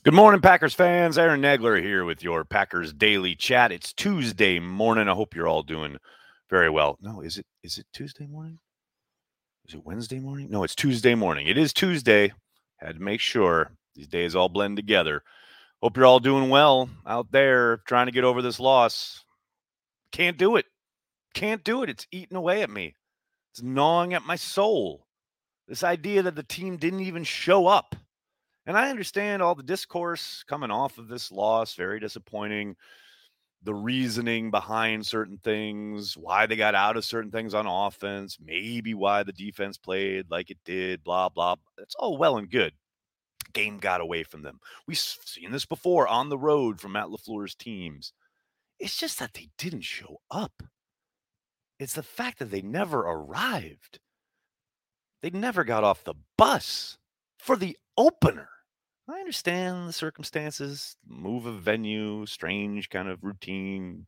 Good morning, Packers fans. Aaron Nagler here with your Packers Daily Chat. It's Tuesday morning. I hope you're all doing very well. No, is it Tuesday morning? Is it Wednesday morning? No, it's Tuesday morning. It is Tuesday. Had to make sure these days all blend together. Hope you're all doing well out there trying to get over this loss. Can't do it. Can't do it. It's eating away at me. It's gnawing at my soul. This idea that the team didn't even show up. And I understand all the discourse coming off of this loss, very disappointing. The reasoning behind certain things, why they got out of certain things on offense, maybe why the defense played like it did, blah, blah. It's all well and good. Game got away from them. We've seen this before on the road from Matt LaFleur's teams. It's just that they didn't show up. It's the fact that they never arrived. They never got off the bus for the opener. I understand the circumstances, move of venue, strange kind of routine,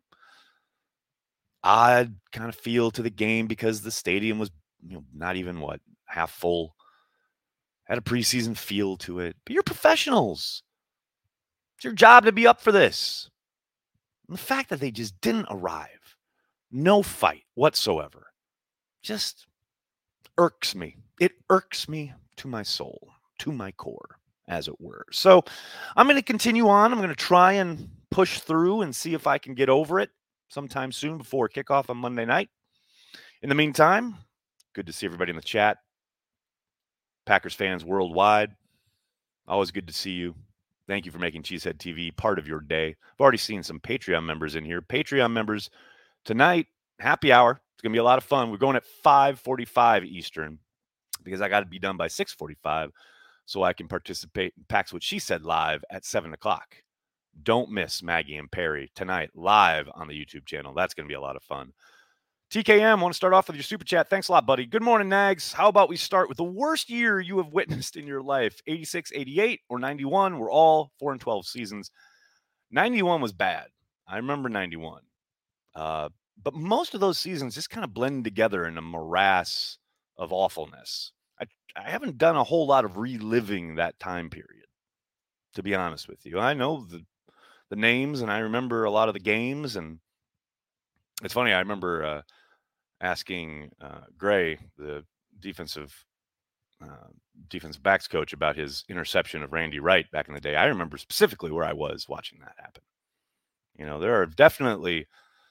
odd kind of feel to the game because the stadium was, not even half full. Had a preseason feel to it. But you're professionals. It's your job to be up for this. And the fact that they just didn't arrive, no fight whatsoever, just irks me. It irks me to my soul, to my core, as it were. So I'm going to continue on. I'm going to try and push through and see if I can get over it sometime soon before kickoff on Monday night. In the meantime, good to see everybody in the chat. Packers fans worldwide, always good to see you. Thank you for making Cheesehead TV part of your day. I've already seen some Patreon members in here. Patreon members tonight, happy hour. It's going to be a lot of fun. We're going at 5:45 Eastern because I got to be done by 6:45 so I can participate in Packs What She Said live at 7 o'clock. Don't miss Maggie and Perry tonight live on the YouTube channel. That's going to be a lot of fun. TKM, want to start off with your super chat. Thanks a lot, buddy. Good morning, Nags. How about we start with the worst year you have witnessed in your life? 86, 88, or 91? We're all 4-12 seasons. 91 was bad. I remember 91. But most of those seasons just kind of blend together in a morass of awfulness. I haven't done a whole lot of reliving that time period, to be honest with you. I know the names, and I remember a lot of the games, and it's funny, I remember asking Gray, the defensive backs coach, about his interception of Randy Wright back in the day. I remember specifically where I was watching that happen. There are definitely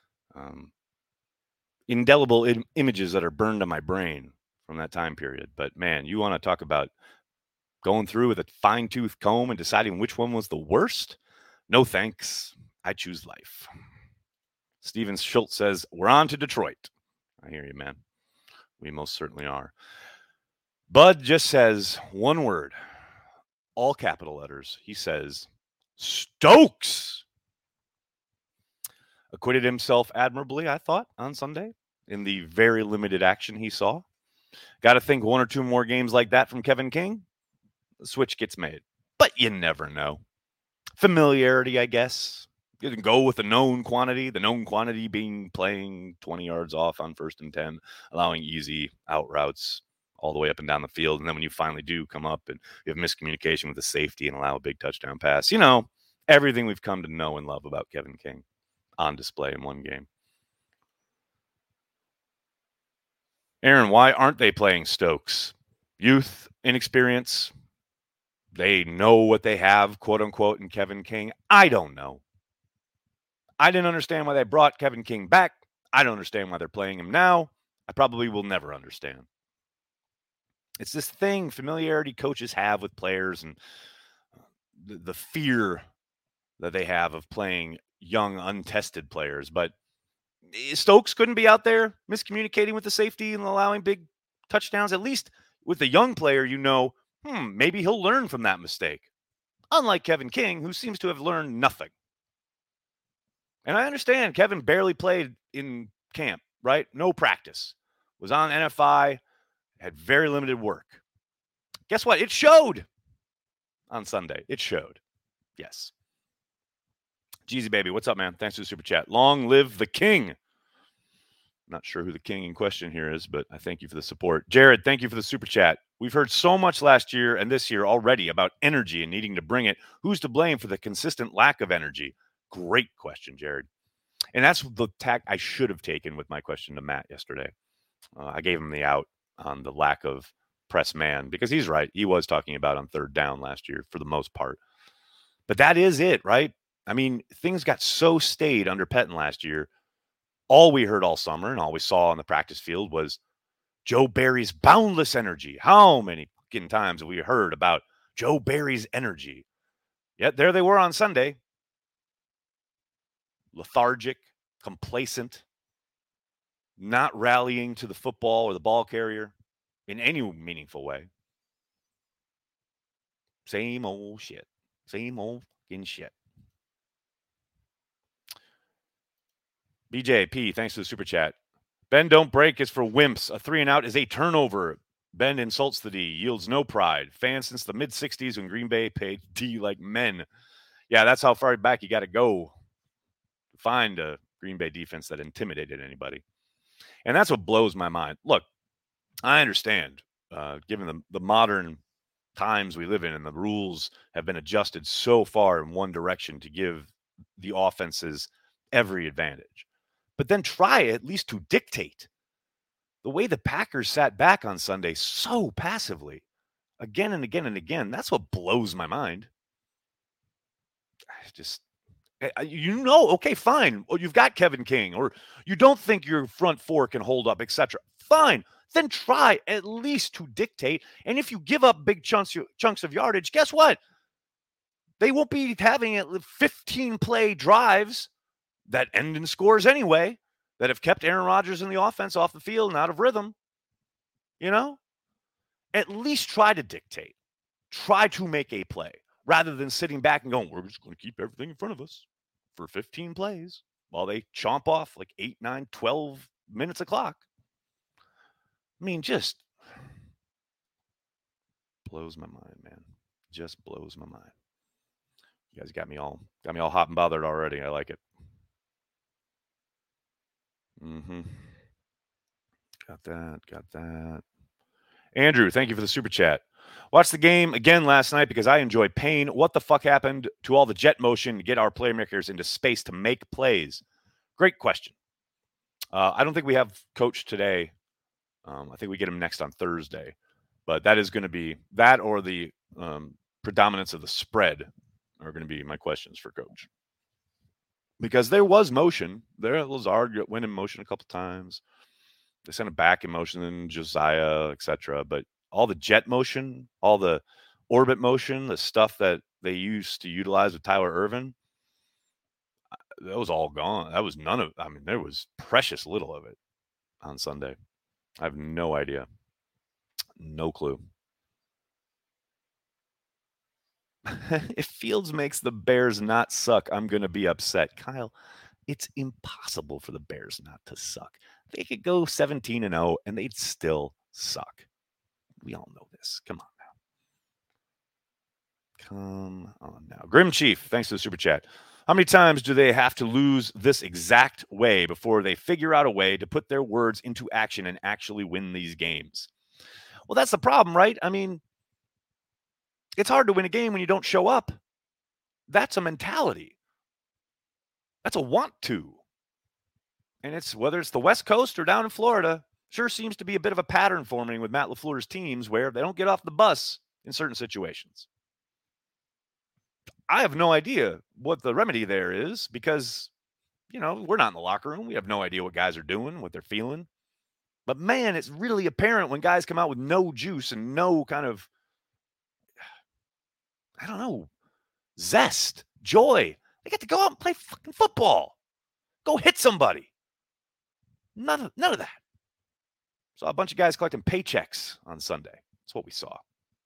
indelible images that are burned on my brain from that time period. But man, you want to talk about going through with a fine-tooth comb and deciding which one was the worst? No thanks. I choose life. Steven Schultz says, we're on to Detroit. I hear you, man. We most certainly are. Bud just says one word, all capital letters. He says, Stokes. Acquitted himself admirably, I thought, on Sunday in the very limited action he saw. Got to think one or two more games like that from Kevin King, the switch gets made. But you never know. Familiarity, I guess. You can go with the known quantity being playing 20 yards off on 1st and 10, allowing easy out routes all the way up and down the field. And then when you finally do come up and you have miscommunication with the safety and allow a big touchdown pass, everything we've come to know and love about Kevin King on display in one game. Aaron, why aren't they playing Stokes? Youth, inexperience. They know what they have, quote unquote, in Kevin King. I don't know. I didn't understand why they brought Kevin King back. I don't understand why they're playing him now. I probably will never understand. It's this thing familiarity coaches have with players and the fear that they have of playing young, untested players. But Stokes couldn't be out there miscommunicating with the safety and allowing big touchdowns. At least with the young player, maybe he'll learn from that mistake. Unlike Kevin King, who seems to have learned nothing. And I understand Kevin barely played in camp, right? No practice. Was on NFI, had very limited work. Guess what? It showed on Sunday. It showed. Yes. Jeezy Baby, what's up, man? Thanks for the super chat. Long live the king. Not sure who the king in question here is, but I thank you for the support. Jared, thank you for the super chat. We've heard so much last year and this year already about energy and needing to bring it. Who's to blame for the consistent lack of energy? Great question, Jared. And that's the tack I should have taken with my question to Matt yesterday. I gave him the out on the lack of press man because he's right. He was talking about on third down last year for the most part. But that is it, right? I mean, things got so staid under Pettin last year. All we heard all summer and all we saw on the practice field was Joe Barry's boundless energy. How many fucking times have we heard about Joe Barry's energy? Yet there they were on Sunday. Lethargic, complacent, not rallying to the football or the ball carrier in any meaningful way. Same old shit. Same old fucking shit. BJP, thanks for the super chat. Ben, don't break is for wimps. A 3-and-out is a turnover. Ben insults the D, yields no pride. Fans since the mid-'60s when Green Bay paid D like men. Yeah, that's how far back you got to go to find a Green Bay defense that intimidated anybody. And that's what blows my mind. Look, I understand, given the modern times we live in and the rules have been adjusted so far in one direction to give the offenses every advantage. But then try at least to dictate. The way the Packers sat back on Sunday so passively, again and again and again, that's what blows my mind. Okay, fine. Well, you've got Kevin King, or you don't think your front four can hold up, etc. Fine. Then try at least to dictate. And if you give up big chunks of yardage, guess what? They won't be having 15-play drives that end in scores anyway, that have kept Aaron Rodgers and the offense off the field and out of rhythm. You know? At least try to dictate. Try to make a play rather than sitting back and going, we're just going to keep everything in front of us for 15 plays while they chomp off like 8, 9, 12 minutes of clock. I mean, just blows my mind, man. Just blows my mind. You guys got me all hot and bothered already. I like it. Got that. Andrew, thank you for the super chat. Watched the game again last night because I enjoy pain. What the fuck happened to all the jet motion to get our playmakers into space to make plays? Great question. I don't think we have coach today. I think we get him next on Thursday. But that is going to be that, or the predominance of the spread are going to be my questions for coach. Because there was motion. There, Lazard went in motion a couple times. They sent him back in motion, and Josiah, etc. But all the jet motion, all the orbit motion, the stuff that they used to utilize with Tyler Ervin, that was all gone. That was none of. I mean, there was precious little of it on Sunday. I have no idea. No clue. If Fields makes the Bears not suck, I'm going to be upset. Kyle, it's impossible for the Bears not to suck. They could go 17-0 and they'd still suck. We all know this. Come on now. Grim Chief, thanks for the super chat. How many times do they have to lose this exact way before they figure out a way to put their words into action and actually win these games? Well, that's the problem, right? I mean, it's hard to win a game when you don't show up. That's a mentality. That's a want to. And it's whether it's the West Coast or down in Florida, sure seems to be a bit of a pattern forming with Matt LaFleur's teams where they don't get off the bus in certain situations. I have no idea what the remedy there is because, we're not in the locker room. We have no idea what guys are doing, what they're feeling. But, man, it's really apparent when guys come out with no juice and no kind of, I don't know, zest, joy. They get to go out and play fucking football. Go hit somebody. None of that. Saw a bunch of guys collecting paychecks on Sunday. That's what we saw.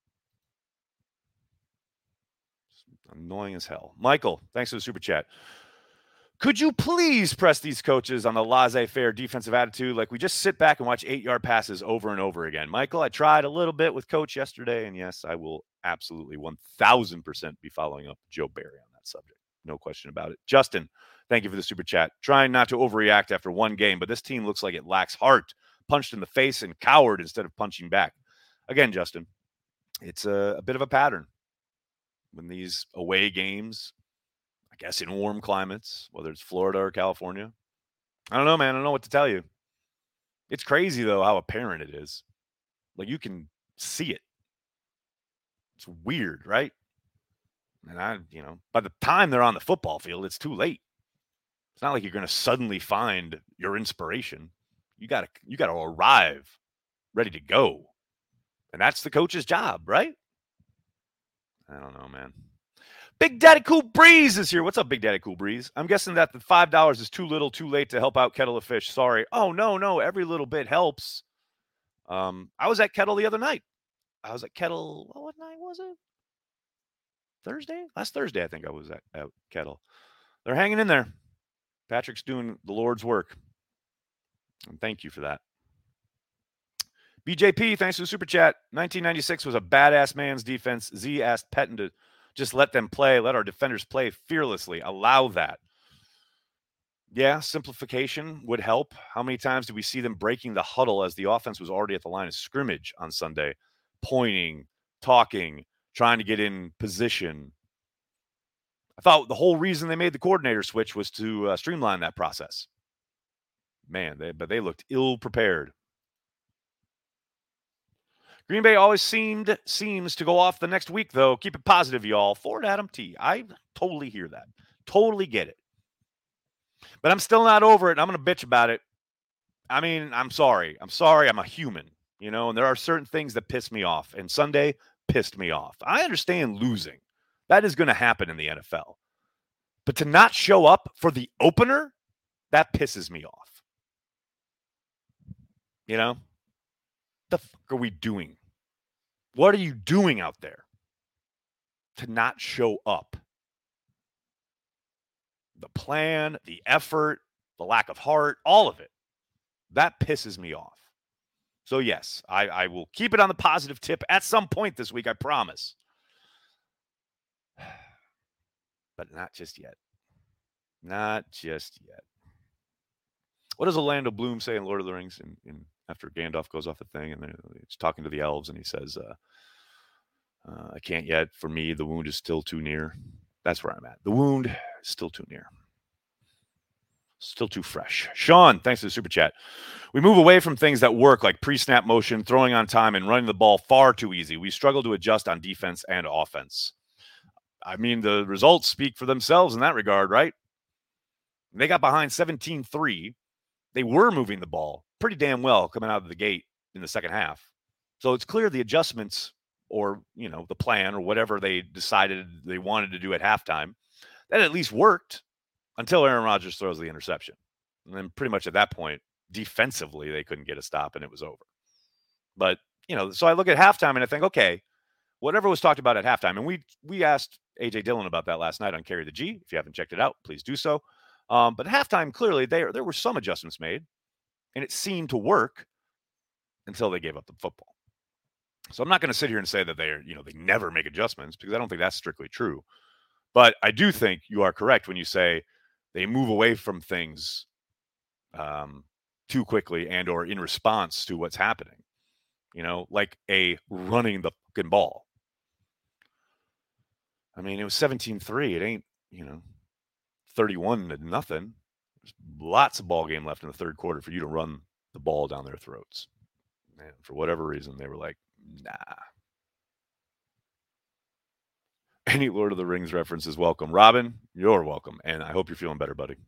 It's annoying as hell. Michael, thanks for the super chat. Could you please press these coaches on the laissez-faire defensive attitude? Like we just sit back and watch 8-yard passes over and over again. Michael, I tried a little bit with Coach yesterday, and yes, I will absolutely 1,000% be following up Joe Barry on that subject. No question about it. Justin, thank you for the super chat. Trying not to overreact after one game, but this team looks like it lacks heart. Punched in the face and cowered instead of punching back. Again, Justin, it's a bit of a pattern. When these away games, I guess in warm climates, whether it's Florida or California, I don't know, man. I don't know what to tell you. It's crazy, though, how apparent it is. Like, you can see it. It's weird, right? And by the time they're on the football field, it's too late. It's not like you're going to suddenly find your inspiration. You got to arrive ready to go. And that's the coach's job, right? I don't know, man. Big Daddy Cool Breeze is here. What's up, Big Daddy Cool Breeze? I'm guessing that the $5 is too little, too late to help out Kettle of Fish. Sorry. Oh, no. Every little bit helps. I was at Kettle the other night. I was at Kettle. What night was it? Thursday? Last Thursday, I think I was at Kettle. They're hanging in there. Patrick's doing the Lord's work. And thank you for that. BJP, thanks for the super chat. 1996 was a badass man's defense. Z asked Pettine to just let them play, let our defenders play fearlessly. Allow that. Yeah, simplification would help. How many times did we see them breaking the huddle as the offense was already at the line of scrimmage on Sunday? Pointing, talking, trying to get in position. I thought the whole reason they made the coordinator switch was to streamline that process. Man, they looked ill-prepared. Green Bay always seems to go off the next week, though. Keep it positive, y'all. Forward Adam T. I totally hear that. Totally get it. But I'm still not over it. I'm going to bitch about it. I mean, I'm sorry. I'm a human, and there are certain things that piss me off. And Sunday pissed me off. I understand losing. That is going to happen in the NFL. But to not show up for the opener, that pisses me off. The fuck are we doing? What are you doing out there to not show up? The plan, the effort, the lack of heart, all of it. That pisses me off. So, yes, I will keep it on the positive tip at some point this week, I promise. But not just yet. Not just yet. What does Orlando Bloom say in Lord of the Rings in after Gandalf goes off the thing and then he's talking to the elves and he says, I can't yet. For me, the wound is still too near. That's where I'm at. The wound is still too near. Still too fresh. Sean, thanks for the super chat. We move away from things that work like pre-snap motion, throwing on time, and running the ball far too easy. We struggle to adjust on defense and offense. I mean, the results speak for themselves in that regard, right? They got behind 17-3. They were moving the ball pretty damn well coming out of the gate in the second half. So it's clear the adjustments or, the plan or whatever they decided they wanted to do at halftime, that at least worked until Aaron Rodgers throws the interception. And then pretty much at that point, defensively, they couldn't get a stop and it was over. But, so I look at halftime and I think, okay, whatever was talked about at halftime, and we asked A.J. Dillon about that last night on Carry the G. If you haven't checked it out, please do so. But at halftime, clearly, there were some adjustments made, and it seemed to work until they gave up the football. So I'm not going to sit here and say that they never make adjustments because I don't think that's strictly true. But I do think you are correct when you say they move away from things too quickly and or in response to what's happening, like a running the fucking ball. I mean, it was 17-3. It ain't, 31-0. There's lots of ball game left in the third quarter for you to run the ball down their throats. And for whatever reason, they were like, nah. Any Lord of the Rings reference is welcome. Robin, you're welcome. And I hope you're feeling better, buddy.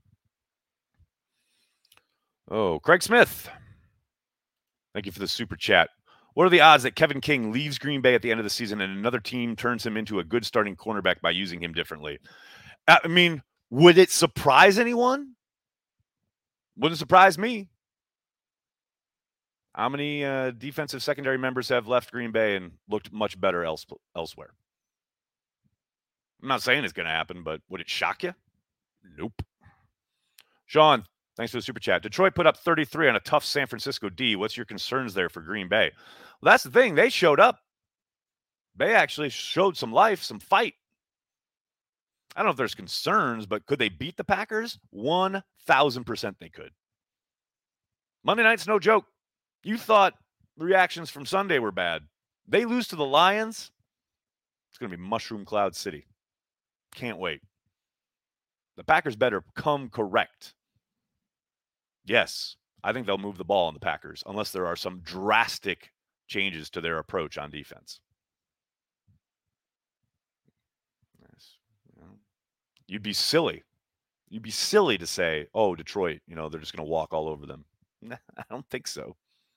Oh, Craig Smith. Thank you for the super chat. What are the odds that Kevin King leaves Green Bay at the end of the season and another team turns him into a good starting cornerback by using him differently? I mean, would it surprise anyone? Wouldn't surprise me. How many defensive secondary members have left Green Bay and looked much better elsewhere? I'm not saying it's going to happen, but would it shock you? Nope. Sean, thanks for the super chat. Detroit put up 33 on a tough San Francisco D. What's your concerns there for Green Bay? Well, that's the thing. They showed up. They actually showed some life, some fight. I don't know if there's concerns, but could they beat the Packers? 1,000% they could. Monday night's no joke. You thought reactions from Sunday were bad. They lose to the Lions. It's going to be Mushroom Cloud City. Can't wait. The Packers better come correct. Yes, I think they'll move the ball on the Packers unless there are some drastic changes to their approach on defense. Yes. You'd be silly. You'd be silly to say, oh, Detroit, they're just going to walk all over them. I don't think so.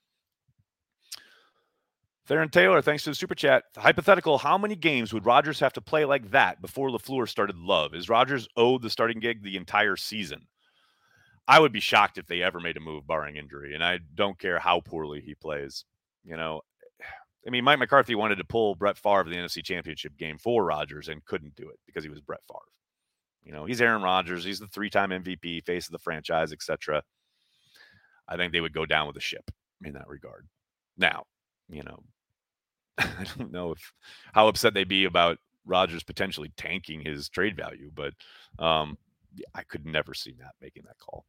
Theron Taylor, thanks to the super chat. Hypothetical, how many games would Rodgers have to play like that before LaFleur started Love? Is Rodgers owed the starting gig the entire season? I would be shocked if they ever made a move barring injury, and I don't care how poorly he plays. Mike McCarthy wanted to pull Brett Favre to the NFC Championship game for Rodgers and couldn't do it because he was Brett Favre. He's Aaron Rodgers. He's the 3-time MVP, face of the franchise, etc. I think they would go down with the ship in that regard. Now, I don't know how upset they'd be about Rodgers potentially tanking his trade value, but I could never see Matt making that call.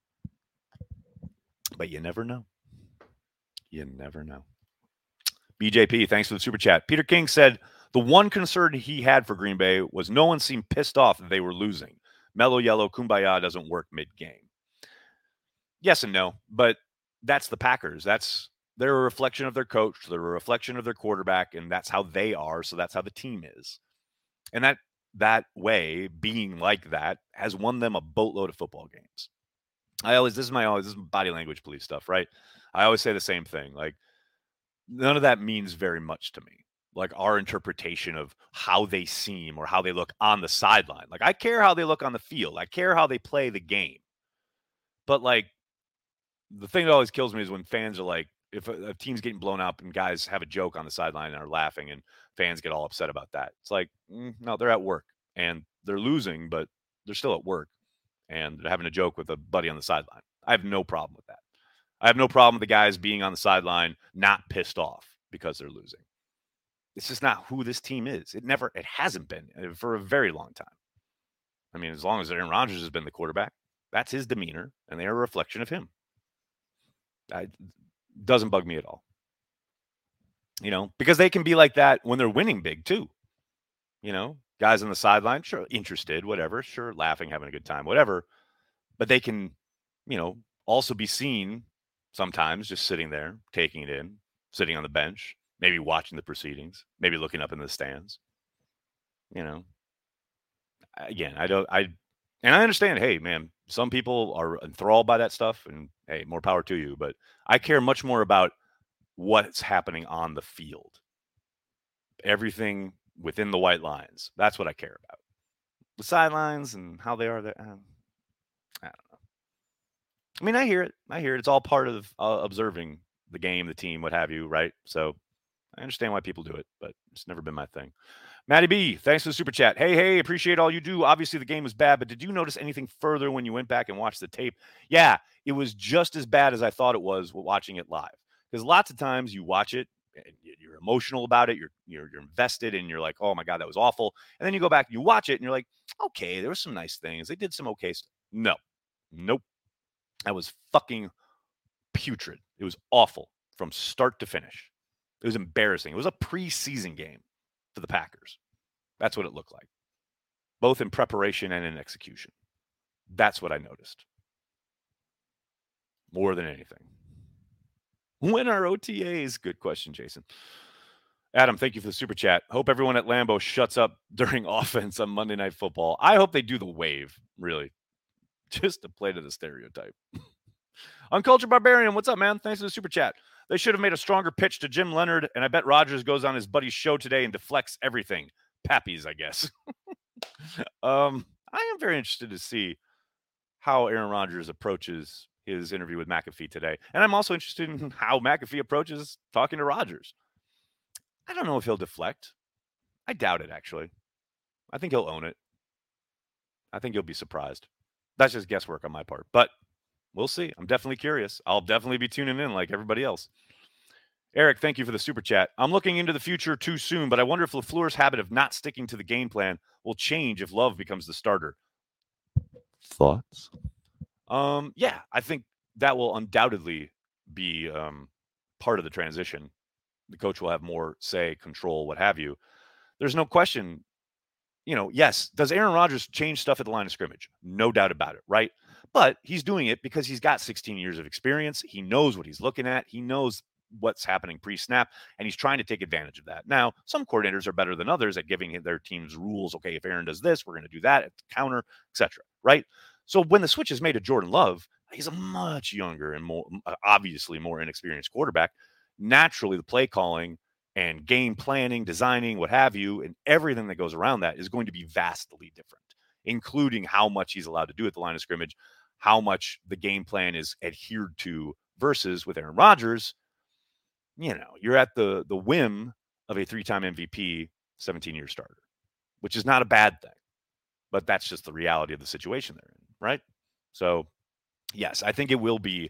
But you never know. You never know. BJP, thanks for the super chat. Peter King said the one concern he had for Green Bay was no one seemed pissed off that they were losing. Mellow yellow kumbaya doesn't work mid-game. Yes and no, but that's the Packers. They're a reflection of their coach. They're a reflection of their quarterback, and that's how they are, so that's how the team is. And that way, being like that, has won them a boatload of football games. This is body language police stuff, right? I always say the same thing. Like, none of that means very much to me. Like, our interpretation of how they seem or how they look on the sideline. Like, I care how they look on the field. I care how they play the game. But, like, the thing that always kills me is when fans are like, if a team's getting blown up and guys have a joke on the sideline and are laughing and fans get all upset about that. It's like, no, they're at work and they're losing, but they're still at work and they're having a joke with a buddy on the sideline. I have no problem with that. I have no problem with the guys being on the sideline not pissed off because they're losing. It's just not who this team is. It hasn't been for a very long time. I mean, as long as Aaron Rodgers has been the quarterback, that's his demeanor and they are a reflection of him. Doesn't bug me at all. Because they can be like that when they're winning big too. Guys on the sideline, sure, interested, whatever, sure, laughing, having a good time, whatever. But they can, also be seen sometimes just sitting there, taking it in, sitting on the bench, maybe watching the proceedings, maybe looking up in the stands. Again, and I understand, hey, man, some people are enthralled by that stuff, and hey, more power to you. But I care much more about what's happening on the field. Everything within the white lines. That's what I care about. The sidelines and how they are there. I don't know. I mean, I hear it. It's all part of observing the game, the team, what have you, right? So I understand why people do it, but it's never been my thing. Matty B, thanks for the super chat. Hey, appreciate all you do. Obviously, the game was bad, but did you notice anything further when you went back and watched the tape? Yeah, it was just as bad as I thought it was watching it live. Because lots of times you watch it, and you're emotional about it, you're invested, and you're like, oh my God, that was awful. And then you go back and you watch it, and you're like, okay, there were some nice things. They did some okay stuff. Nope. That was fucking putrid. It was awful from start to finish. It was embarrassing. It was a preseason game for the Packers. That's what it looked like, both in preparation and in execution. That's what I noticed more than anything. When are OTAs? Good question, Jason. Adam, thank you for the super chat. Hope everyone at Lambeau shuts up during offense on Monday Night Football. I hope they do the wave, really, just to play to the stereotype. Uncultured Barbarian, what's up, man? Thanks for the super chat. They should have made a stronger pitch to Jim Leonard, and I bet Rodgers goes on his buddy's show today and deflects everything. Pappies, I guess. I am very interested to see how Aaron Rodgers approaches his interview with McAfee today. And I'm also interested in how McAfee approaches talking to Rodgers. I don't know if he'll deflect. I doubt it, actually. I think he'll own it. I think you'll be surprised. That's just guesswork on my part. But we'll see. I'm definitely curious. I'll definitely be tuning in like everybody else. Eric, thank you for the super chat. I'm looking into the future too soon, but I wonder if LaFleur's habit of not sticking to the game plan will change if Love becomes the starter. Thoughts? Yeah, I think that will undoubtedly be part of the transition. The coach will have more say, control, what have you. There's no question. Yes, does Aaron Rodgers change stuff at the line of scrimmage? No doubt about it, right? But he's doing it because he's got 16 years of experience. He knows what he's looking at. He knows what's happening pre-snap, and he's trying to take advantage of that. Now, some coordinators are better than others at giving their teams rules. Okay, if Aaron does this, we're going to do that at the counter, etc. Right? So when the switch is made to Jordan Love, he's a much younger and more obviously more inexperienced quarterback. Naturally, the play calling and game planning, designing, what have you, and everything that goes around that is going to be vastly different, including how much he's allowed to do at the line of scrimmage, how much the game plan is adhered to versus with Aaron Rodgers, you're at the whim of a 3-time MVP, 17-year starter, which is not a bad thing, but that's just the reality of the situation they're in, right? So, yes, I think it will be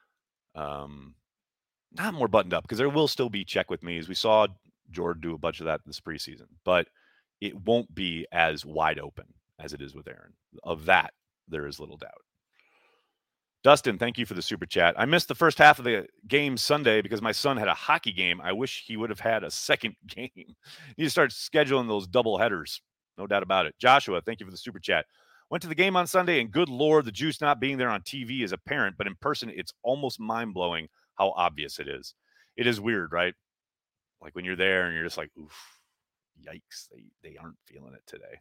not more buttoned up because there will still be check with me, as we saw Jordan do a bunch of that this preseason, but it won't be as wide open as it is with Aaron. Of that, there is little doubt. Dustin, thank you for the super chat. I missed the first half of the game Sunday because my son had a hockey game. I wish he would have had a second game. You need to start scheduling those double headers. No doubt about it. Joshua, thank you for the super chat. Went to the game on Sunday, and good Lord, the juice not being there on TV is apparent, but in person, it's almost mind-blowing how obvious it is. It is weird, right? Like when you're there and you're just like, oof, yikes, they aren't feeling it today.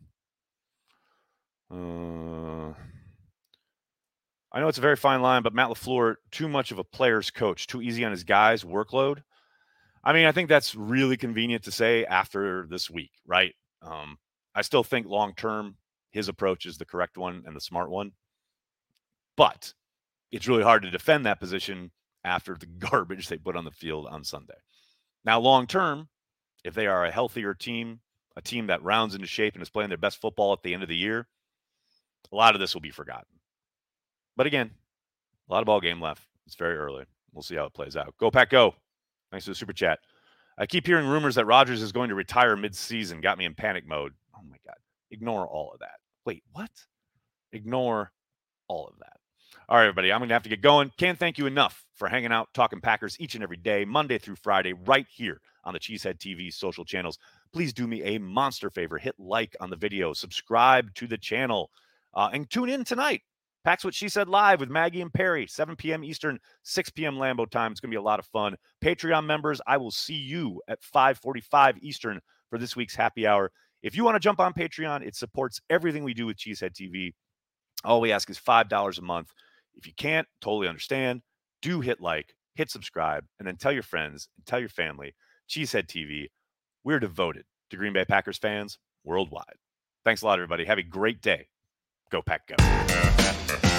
I know it's a very fine line, but Matt LaFleur, too much of a player's coach, too easy on his guys' workload. I mean, I think that's really convenient to say after this week, right? I still think long-term, his approach is the correct one and the smart one. But it's really hard to defend that position after the garbage they put on the field on Sunday. Now, long-term, if they are a healthier team, a team that rounds into shape and is playing their best football at the end of the year, a lot of this will be forgotten. But again, a lot of ball game left. It's very early. We'll see how it plays out. Go Pack Go. Thanks for the super chat. I keep hearing rumors that Rodgers is going to retire mid-season. Got me in panic mode. Oh, my God. Ignore all of that. Wait, what? Ignore all of that. All right, everybody, I'm going to have to get going. Can't thank you enough for hanging out, talking Packers each and every day, Monday through Friday, right here on the Cheesehead TV social channels. Please do me a monster favor. Hit like on the video. Subscribe to the channel. And tune in tonight. Pack's What She Said Live with Maggie and Perry, 7 p.m. Eastern, 6 p.m. Lambeau time. It's going to be a lot of fun. Patreon members, I will see you at 5:45 Eastern for this week's happy hour. If you want to jump on Patreon, it supports everything we do with Cheesehead TV. All we ask is $5 a month. If you can't, totally understand. Do hit like, hit subscribe, and then tell your friends and tell your family. Cheesehead TV, we're devoted to Green Bay Packers fans worldwide. Thanks a lot, everybody. Have a great day. Go Pack Go.